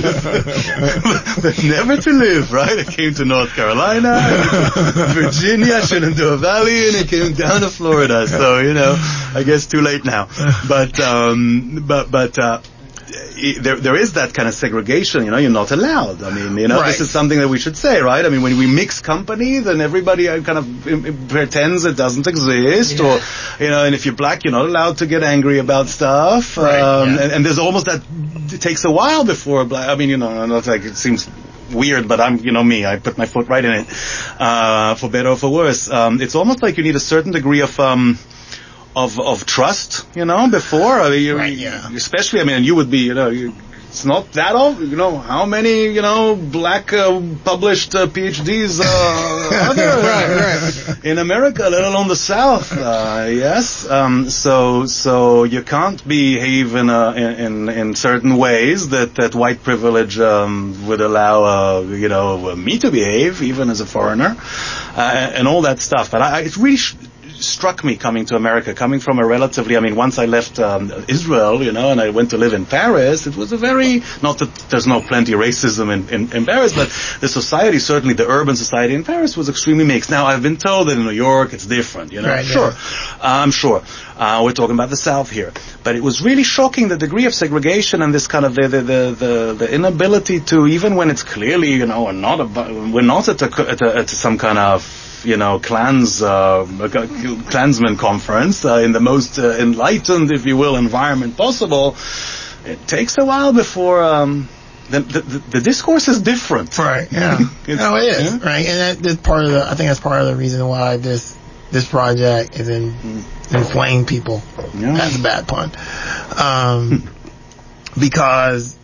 B: but never to live, right? I came to North Carolina, Virginia, Shenandoah Valley, and I came down to Florida, so, you know, I guess too late now. But, um, but, but, uh, there, there is that kind of segregation, you know, you're not allowed. I mean, you know,
D: Right.
B: this is something that we should say, right? I mean, when we mix company, then everybody uh, kind of um, um, pretends it doesn't exist,
C: Yeah.
B: or, you know, and if you're black, you're not allowed to get angry about stuff.
D: Right,
B: um,
D: yeah.
B: and, and there's almost that, it takes a while before a black, I mean, you know, not like it seems weird, but I'm, you know me, I put my foot right in it, uh, for better or for worse. Um, it's almost like you need a certain degree of, um, of of trust, you know, before. I mean, you,
D: Right, yeah.
B: especially, I mean, you would be, you know, you, it's not that old, you know, how many, you know, black uh, published uh, PhDs uh, are there
C: Right, right.
B: in America, let alone the South? Uh, yes, um, so so you can't behave in a, in in certain ways that that white privilege um, would allow, uh, you know, me to behave, even as a foreigner, uh, and all that stuff. But I, it really. Sh- struck me coming to America, coming from a relatively, I mean, once I left um, Israel, you know, and I went to live in Paris, it was a very, not that there's no plenty of racism in, in, in Paris, but the society, certainly the urban society in Paris was extremely mixed. Now, I've been told that in New York it's different, you know,
D: Right,
B: sure,
D: yeah.
B: uh, I'm sure. Uh, we're talking about the South here. But it was really shocking, the degree of segregation and this kind of, the, the, the, the, the inability to, even when it's clearly, you know, we're not, a, we're not at, a, at, a, at some kind of, you know, clans, uh, Klansman conference, uh, in the most uh, enlightened, if you will, environment possible. It takes a while before, um, the, the, the discourse is different.
D: Right, yeah.
B: It's-
D: No, it is,
B: yeah.
D: right? And that, that's part of the, I think that's part of the reason why this, this project is in, inflamed people.
B: Yeah.
D: That's a bad pun. Um, because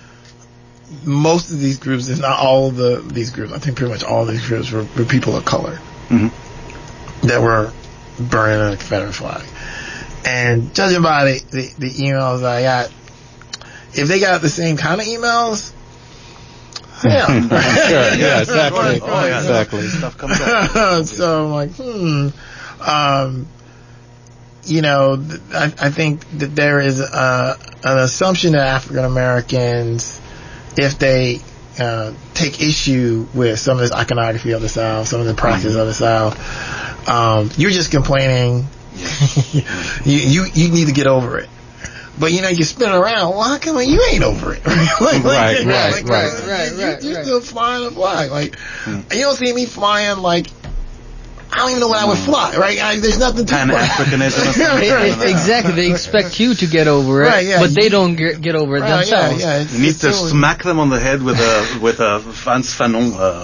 D: most of these groups, if not all of the, these groups, I think pretty much all of these groups were, were people of color
B: Mm-hmm.
D: that were burning a Confederate flag. And judging by the, the, the emails I got, if they got the same kind of emails, yeah.
A: Sure, yeah, exactly.
D: Right,
B: Oh, yeah,
A: Exactly.
B: Stuff comes up.
D: So I'm like, hmm. Um, you know, th- I, I think that there is uh, an assumption that African Americans, if they uh, take issue with some of this iconography of the South, some of the practice of the South, um, you're just complaining. you, you you need to get over it. But you know, you spin it around. Well, how come you ain't over it? like, like,
A: Right,
D: yeah,
A: right,
D: like,
A: right.
D: uh,
C: Right,
D: you,
C: right,
D: You're
C: right.
D: still flying a flag. Like you don't see me flying like. I don't even know what I would fly, right? I, there's nothing to
B: Pan-Africanism or something.
D: Right, right,
C: They- exactly. They expect you to get over it,
D: Right, yeah.
C: but they don't get, get over it
D: Right, yeah,
C: themselves.
D: yeah, it's-
B: You need
D: it's
B: to
D: still-
B: smack them on the head with a with a Frantz Fanon. Uh,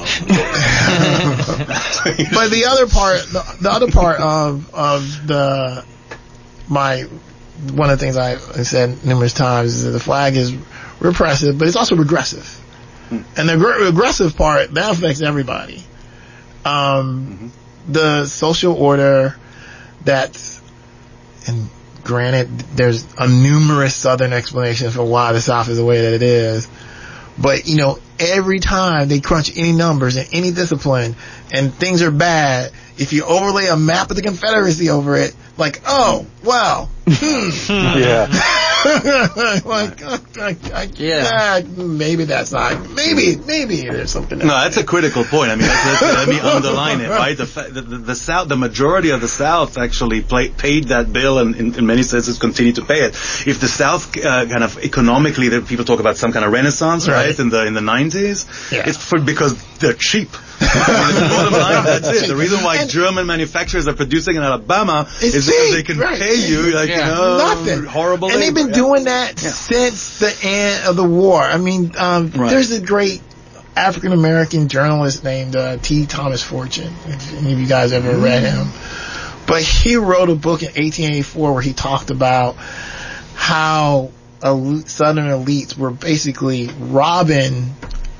D: But the other part, the, the other part of of the my one of the things I said numerous times is that the flag is repressive, but it's also regressive. And the gr- regressive part that affects everybody. Um, the social order that's, and granted, there's a numerous Southern explanations for why the South is the way that it is. But, you know, every time they crunch any numbers in any discipline and things are bad, if you overlay a map of the Confederacy over it, like, oh, wow, hmm.
A: Yeah.
D: like, I, I, I,
C: Yeah.
D: yeah, maybe that's not, maybe, maybe there's something
B: No, that's a critical point. I mean, let's, let's, let me underline it, right? The, fa- the, the, the South, the majority of the South actually play, paid that bill, and in, in many senses continue to pay it. If the South uh, kind of economically, that people talk about some kind of renaissance, right,
D: Right.
B: in the in the nineties,
D: Yeah.
B: it's for because they're cheap. I mean, the bottom line, that's it. The reason why
D: And-
B: German manufacturers are producing in Alabama
D: It's
B: is because
D: cheap,
B: they can
D: right.
B: pay you, like,
C: Yeah.
B: you know,
D: Nothing.
B: horrible
D: And they've
B: labor.
D: been doing that
B: Yeah.
D: since the end of the war. I mean, um,
B: Right.
D: there's a great African American journalist named uh, T. Thomas Fortune. If any of you guys ever read him, but he wrote a book in eighteen eighty-four where he talked about how el- Southern elites were basically robbing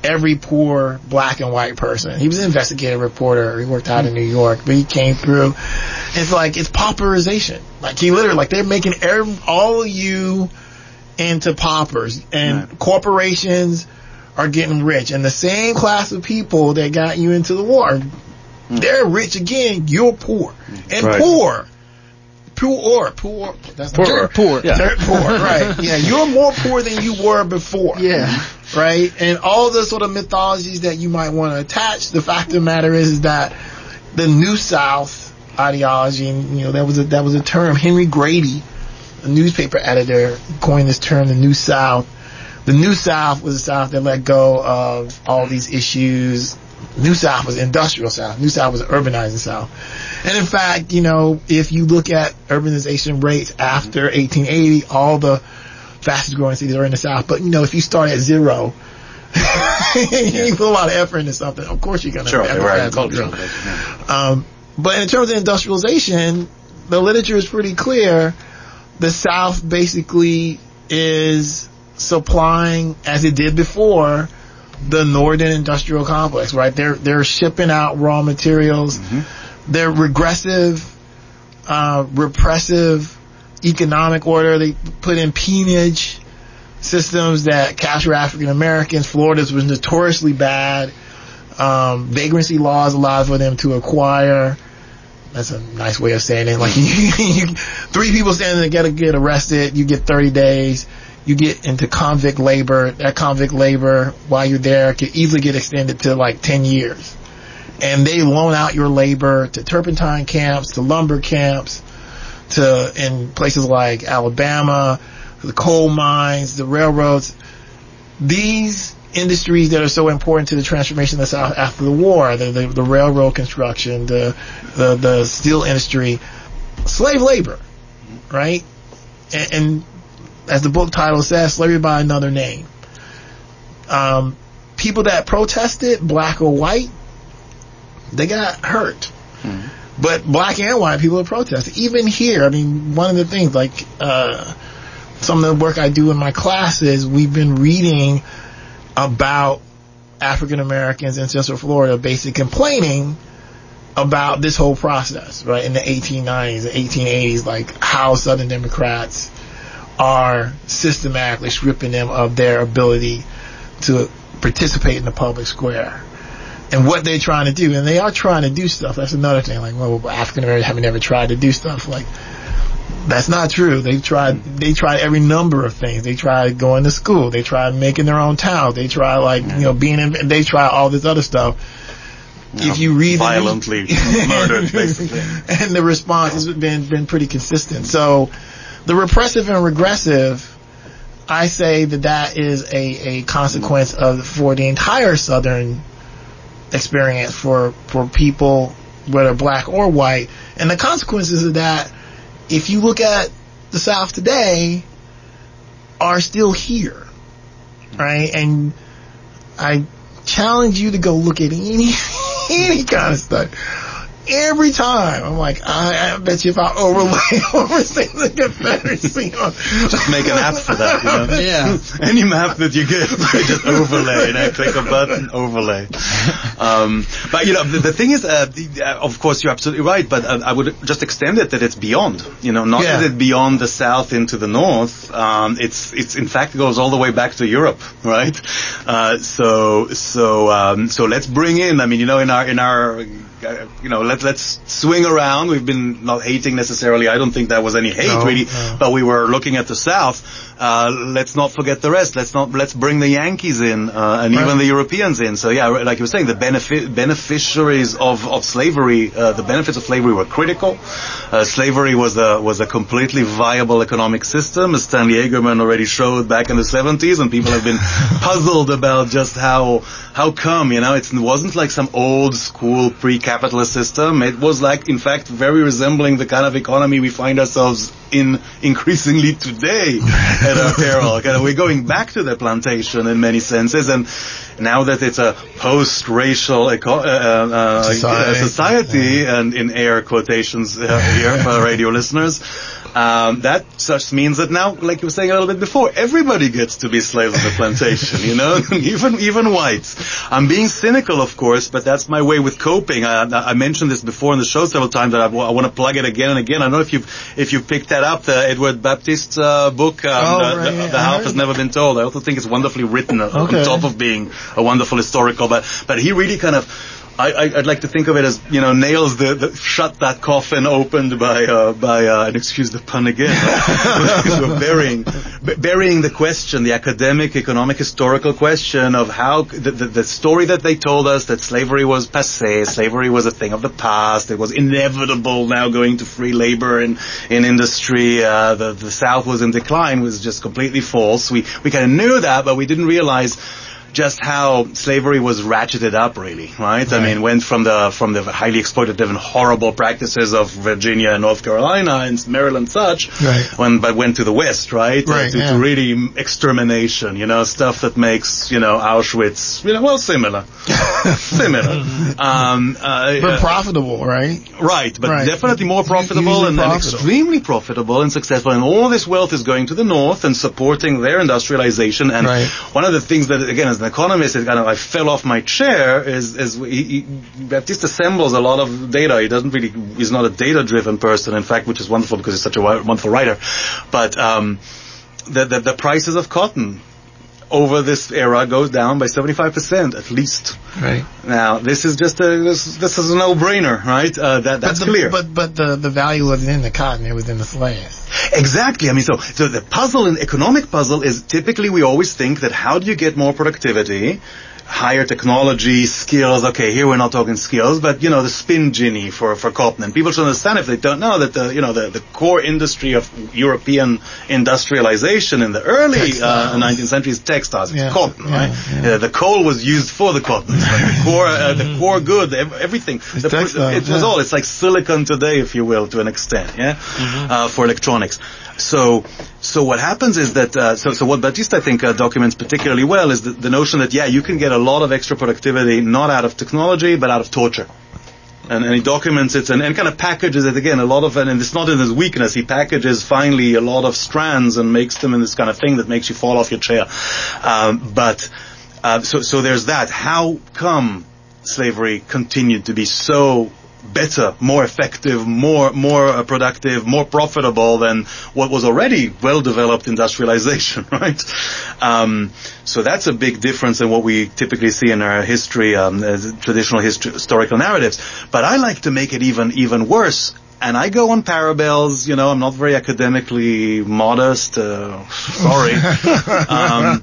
D: every poor black and white person. He was an investigative reporter. He worked out in New York, but he came through. It's like, it's pauperization. Like, he literally, like, they're making every, all of you into paupers, and right. corporations are getting rich. And the same class of people that got you into the war, mm. they're rich again. You're poor. And right. poor. Poor, poor, that's
C: poor. Dirt poor.
D: Yeah. Dirt poor, right. Yeah, you're more poor than you were before.
C: Yeah.
D: Right? And all the sort of mythologies that you might want to attach, the fact of the matter is, is that the New South ideology, and, you know, that was a, that was a term. Henry Grady, a newspaper editor, coined this term, the New South. The New South was the South that let go of all these issues. New South was industrial South. New South was urbanizing South. And in fact, you know, if you look at urbanization rates after eighteen eighty, all the fastest growing cities are in the South. But, you know, if you start at zero, you put a lot of effort into something, of course you're going to
B: sure,
D: have
B: right,
D: fast growth. Um, but in terms of industrialization, the literature is pretty clear. The South basically is supplying, as it did before, the northern industrial complex, right? They're, they're shipping out raw materials. Mm-hmm. They're regressive, uh, repressive economic order. They put in peonage systems that capture African Americans. Florida's was notoriously bad. Um, vagrancy laws allowed for them to acquire. That's a nice way of saying it. Like, you, you, three people standing together get arrested, you get thirty days. You get into convict labor. That convict labor, while you're there, could easily get extended to like ten years. And they loan out your labor to turpentine camps, to lumber camps, to in places like Alabama, the coal mines, the railroads. These industries that are so important to the transformation of the South after the war, the, the, the railroad construction, the, the, the steel industry, slave labor, right? And, and as the book title says, slavery by another name. Um, people that protested, black or white, they got hurt. Mm-hmm. But black and white people that protested. Even here, I mean, one of the things, like, uh, some of the work I do in my classes, we've been reading about African Americans in Central Florida basically complaining about this whole process, right, in the eighteen nineties, the eighteen eighties, like how Southern Democrats are systematically stripping them of their ability to participate in the public square. And what they're trying to do, and they are trying to do stuff. That's another thing. Like, well, African Americans haven't ever tried to do stuff. Like, that's not true. They've tried, they tried every number of things. They tried going to school. They tried making their own town. They tried, like, you know, being in, they tried all this other stuff.
B: No,
D: if you read
B: violently
D: the,
B: murdered, basically.
D: And the response has been, been pretty consistent. So, the repressive and regressive, I say that that is a, a consequence of, for the entire Southern experience for, for people, whether black or white. And the consequences of that, if you look at the South today, are still here, right? And I challenge you to go look at any, any kind of stuff. Every time, I'm like, I, I bet you if I overlay overseas the Confederacy on,
B: just make an app for that, you know?
C: Yeah.
B: Any map that you get, just overlay, and I click a button, overlay. Um, but you know, the, the thing is, uh, the, uh, of course, you're absolutely right. But uh, I would just extend it that it's beyond. You know, not
D: yeah.
B: that it's beyond the south into the north. Um, it's it's in fact goes all the way back to Europe, right? Uh, so so um, so let's bring in. I mean, you know, in our in our Uh, you know, let, let's swing around. We've been not hating necessarily. I don't think that was any hate
D: no,
B: really,
D: no.
B: but we were looking at the South. Uh, let's not forget the rest. Let's not, let's bring the Yankees in, uh, and right. even the Europeans in. So yeah, like you were saying, the benefit, beneficiaries of, of slavery, uh, the benefits of slavery were critical. Uh, slavery was a, was a completely viable economic system, as Stanley Egerman already showed back in the seventies, and people have been puzzled about just how, how come, you know, it's, it wasn't like some old school pre-capitalist system. It was like, in fact, very resembling the kind of economy we find ourselves in increasingly today at our peril. Kind of, we're going back to the plantation in many senses, and now that it's a post-racial eco- uh, uh,
D: society,
B: uh, society
D: yeah.
B: and in air quotations uh, here for radio listeners, Um, that such means that now, like you were saying a little bit before, everybody gets to be slaves on the plantation, you know, even even whites. I'm being cynical, of course, but that's my way with coping. I, I mentioned this before in the show several times, that I, I want to plug it again and again. I don't know if you've if you picked that up, the Edward Baptiste uh, book, um,
D: oh,
B: the,
D: right,
B: the,
D: yeah,
B: the Half Has Never Been Told. I also think it's wonderfully written, uh,
D: okay.
B: on top of being a wonderful historical. But but he really kind of. I, I, I'd like to think of it as, you know, nails the, the shut that coffin opened by, uh, by, uh, and excuse the pun again, we're burying, b- burying the question, the academic, economic, historical question of how, the, the, the story that they told us that slavery was passé, slavery was a thing of the past, it was inevitable now going to free labor in, in industry, uh, the, the South was in decline was just completely false. We, we kind of knew that, but we didn't realize just how slavery was ratcheted up, really, right? right? I mean, went from the from the highly exploitative and horrible practices of Virginia and North Carolina and Maryland, such,
D: right.
B: when but went to the West, right?
D: Right,
B: uh, to,
D: yeah.
B: to really extermination, you know, stuff that makes, you know, Auschwitz, you know, well, similar, similar, um, uh,
D: but profitable, right?
B: Right, but
D: right.
B: definitely more profitable
D: Hugely
B: and,
D: profitable.
B: and extremely profitable and successful. And all this wealth is going to the North and supporting their industrialization. And
D: right.
B: one of the things that, again, as an economist, it kind of I fell off my chair is, is he, he, Baptiste assembles a lot of data. He doesn't really, he's not a data-driven person, in fact, which is wonderful because he's such a wonderful writer. But um, the, the the prices of cotton over this era goes down by seventy-five percent at least.
D: Right.
B: Now, this is just a, this, this is a no-brainer, right? Uh, that, that's
D: but the,
B: clear.
D: But, but the, the value wasn't in the cotton, it was in the slaves.
B: Exactly. I mean, so, so the puzzle, an economic puzzle is typically we always think that how do you get more productivity? Higher technology, skills. Okay, here we're not talking skills, but you know, the spin genie for, for cotton. And people should understand, if they don't know, that the, you know, the, the core industry of European industrialization in the early uh, nineteenth century is textiles. It's
D: yeah,
B: cotton,
D: yeah,
B: right?
D: Yeah.
B: Uh, the coal was used for the cotton. the core, uh, the core good, everything. The,
D: textiles,
B: it was
D: yeah.
B: all. It's like silicon today, if you will, to an extent, yeah, mm-hmm. uh, for electronics. So, so what happens is that, uh, so, so what Baptiste, I think, uh, documents particularly well is the, the notion that, yeah, you can get a lot of extra productivity, not out of technology, but out of torture. And, and he documents it and, and kind of packages it again, a lot of it, and it's not in his weakness, he packages finally a lot of strands and makes them in this kind of thing that makes you fall off your chair. Um, but, uh, so, so there's that. How come slavery continued to be so better, more effective, more more uh, productive, more profitable than what was already well-developed industrialization, right? Um, so that's a big difference in what we typically see in our history, um, as traditional history, historical narratives. But I like to make it even even worse. And I go on parallels, you know, I'm not very academically modest, uh, sorry. um,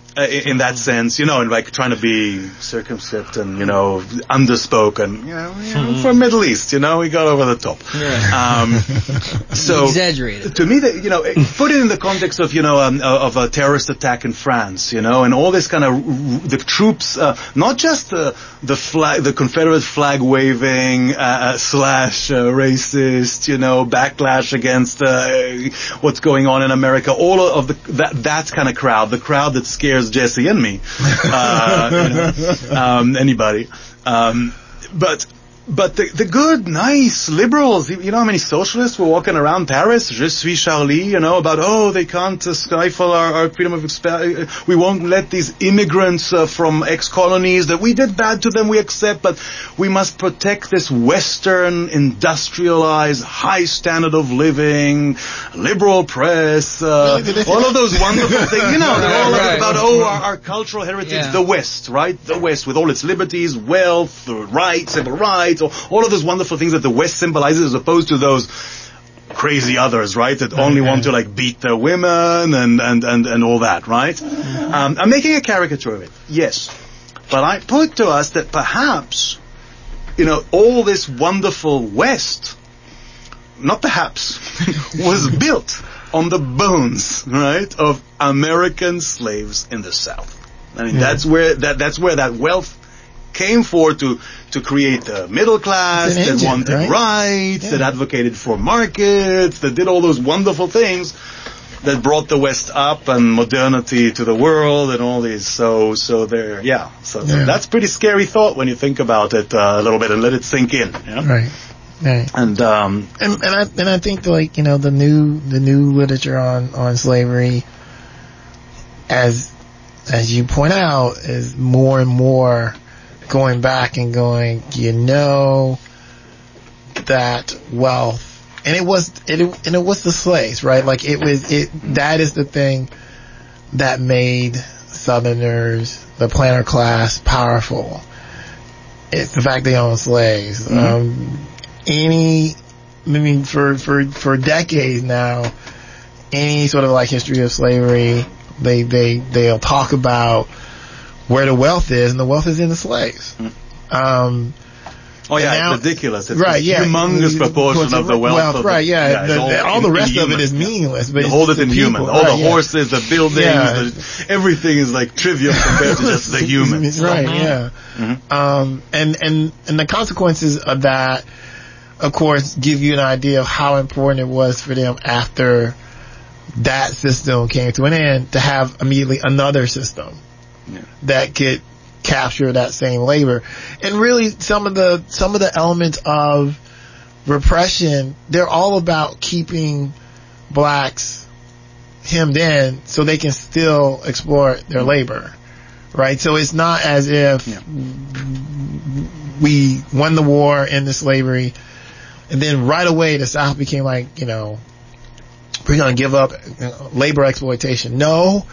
B: in that sense, you know, and like trying to be circumspect and, you know, underspoken, you know, you know for Middle East, you know, we got over the top.
C: Yeah.
B: Um, so,
C: exaggerated.
B: To me, that, you know, put it in the context of, you know, um, of a terrorist attack in France, you know, and all this kind of, the troops, uh, not just the, the flag, the Confederate flag waving, uh, slash, uh, racist, you know, backlash against, uh, what's going on in America, all of the, that, that kind of crowd, the crowd that scares Jesse and me, uh, you know, um, anybody. Um, but, but the, the good, nice liberals, you know how many socialists were walking around Paris, Je suis Charlie, you know, about, oh, they can't uh, stifle our, our freedom of expression, we won't let these immigrants uh, from ex-colonies, that we did bad to them, we accept, but we must protect this Western, industrialized, high standard of living, liberal press, uh, all of those wonderful things, you know, they're all
C: right.
B: about, oh, our, our cultural heritage,
C: Yeah.
B: the West, right? The West, with all its liberties, wealth, rights, civil rights, or all of those wonderful things that the West symbolizes, as opposed to those crazy others, right, that only want to like beat their women and, and, and, and all that, right? Um, I'm making a caricature of it, yes. But I put to us that perhaps, you know, all this wonderful West, not perhaps, was built on the bones, right, of American slaves in the South. I mean, yeah. that's where that that's where that wealth came for, to to create the middle class that
D: engine,
B: wanted
D: right?
B: rights,
D: yeah.
B: that advocated for markets, that did all those wonderful things that brought the West up and modernity to the world and all these. So so there, yeah. So,
D: yeah.
B: so that's pretty scary thought when you think about it uh, a little bit and let it sink in. Yeah?
D: Right. Right.
B: And um,
D: and and I and I think like you know the new the new literature on on slavery, as as you point out, is more and more going back and going, you know, that wealth, and it was it and it was the slaves, right? Like it was it that is the thing that made Southerners, the planter class, powerful. It's the fact they own slaves. Mm-hmm. Um, any, I mean, for, for, for decades now, any sort of like history of slavery, they, they, they'll talk about where the wealth is, and the wealth is in the slaves. Mm-hmm. Um,
B: Oh yeah,
D: now,
B: it's ridiculous. It's
D: right,
B: a
D: yeah.
B: humongous proportion of the wealth.
D: wealth
B: of
D: right,
B: the,
D: yeah.
B: yeah
D: the,
B: all,
D: the, all
B: in,
D: the rest
B: in
D: of it is meaningless. But
B: you hold it in
D: people,
B: human. All
D: right,
B: the
D: yeah.
B: horses, the buildings,
D: yeah.
B: the, everything is like trivial compared to just the humans.
D: Right, yeah. Mm-hmm. Um, and, and, and the consequences of that, of course, give you an idea of how important it was for them after that system came to an end to have immediately another system yeah. that could capture that same labor. And really some of the some of the elements of repression, they're all about keeping blacks hemmed in so they can still exploit their labor, right? So it's not as if yeah. we won the war, ended slavery, and then right away the South became like, you know, we're going to give up labor exploitation. No.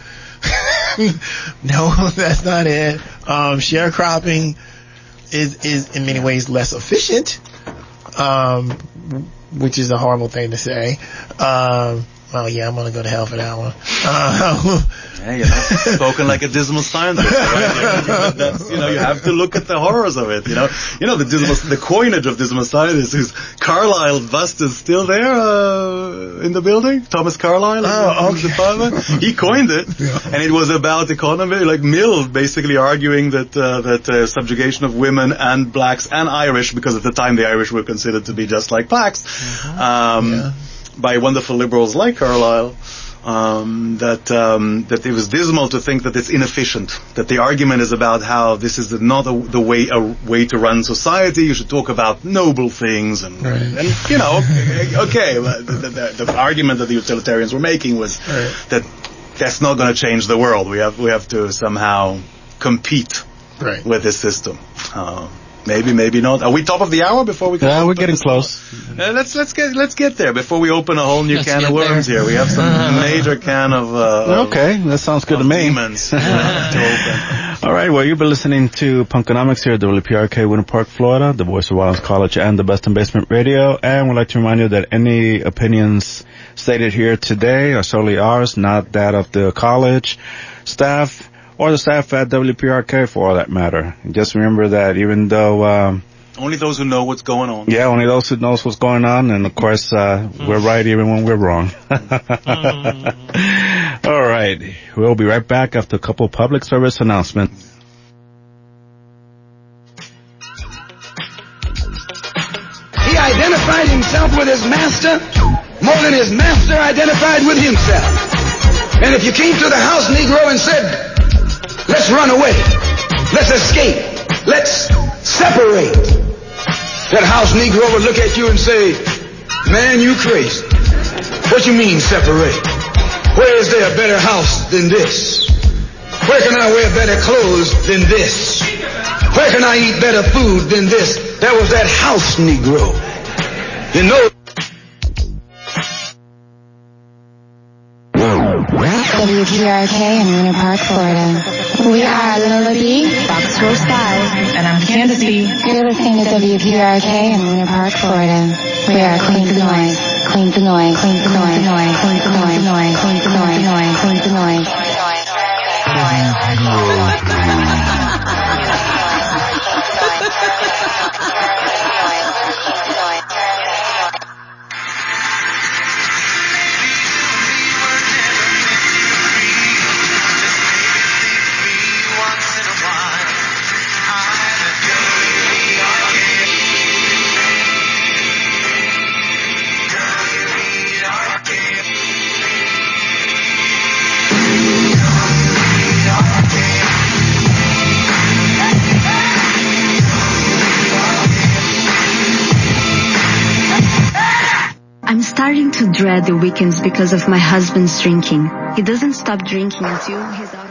D: No, that's not it. Um, sharecropping is, is in many ways less efficient, um, which is a horrible thing to say. Um, well, yeah, I'm gonna go to hell for that one. Uh,
B: yeah, you know, spoken like a dismal scientist, right? That's, you know, you have to look at the horrors of it, you know. You know, the dismal, the coinage of dismal scientist is Carlyle's bust is still there, uh, in the building. Thomas Carlyle.
D: Oh,
B: in,
D: okay.
B: In the parliament. He coined it,
D: yeah.
B: and it was about economy, like Mill basically arguing that, uh, that, uh, subjugation of women and blacks and Irish, because at the time the Irish were considered to be just like blacks, mm-hmm. um, yeah. by wonderful liberals like Carlyle, um, that um, that it was dismal to think that it's inefficient. That the argument is about how this is not a, the way a way to run society. You should talk about noble things, and
D: right.
B: and you know, okay, okay the, the, the argument that the utilitarians were making was
D: right.
B: that that's not going to change the world. We have we have to somehow compete
D: right.
B: with this system. Uh, Maybe, maybe not. Are we top of the hour before we?
A: Yeah, we're getting close.
B: Uh, let's let's get let's get there before we open a whole new
C: let's
B: can of worms there. here. We have some major can of. Uh,
A: okay, that sounds good to me.
B: Demons to open.
A: All right. Well, you've been listening to Punkonomics here at W P R K, Winter Park, Florida, the voice of Rollins College, and the Best in Basement Radio. And we'd like to remind you that any opinions stated here today are solely ours, not that of the college staff or the staff at W P R K, for all that matter. And just remember that even though um
B: only those who know what's going on.
A: Yeah, only those who knows what's going on, and of course uh we're right even when we're wrong. All right, we'll be right back after a couple of public service announcements.
E: He identified himself with his master more than his master identified with himself. And if you came to the house, Negro, and said, let's run away, let's escape, let's separate, that house Negro would look at you and say, man, you crazy. What you mean separate? Where is there a better house than this? Where can I wear better clothes than this? Where can I eat better food than this? That was that house Negro. You know.
F: W P R K in Winter Park, Florida. We are Lola B, Foxtrot Spies, and I'm Candace B. You're listening to W P R K in Winter Park, Florida. We are clean the noise, clean the noise, clean the noise, clean the noise, clean the noise, clean the noise, clean the noise, clean the noise.
G: starting to dread the weekends because of my husband's drinking. He doesn't stop drinking until he's out.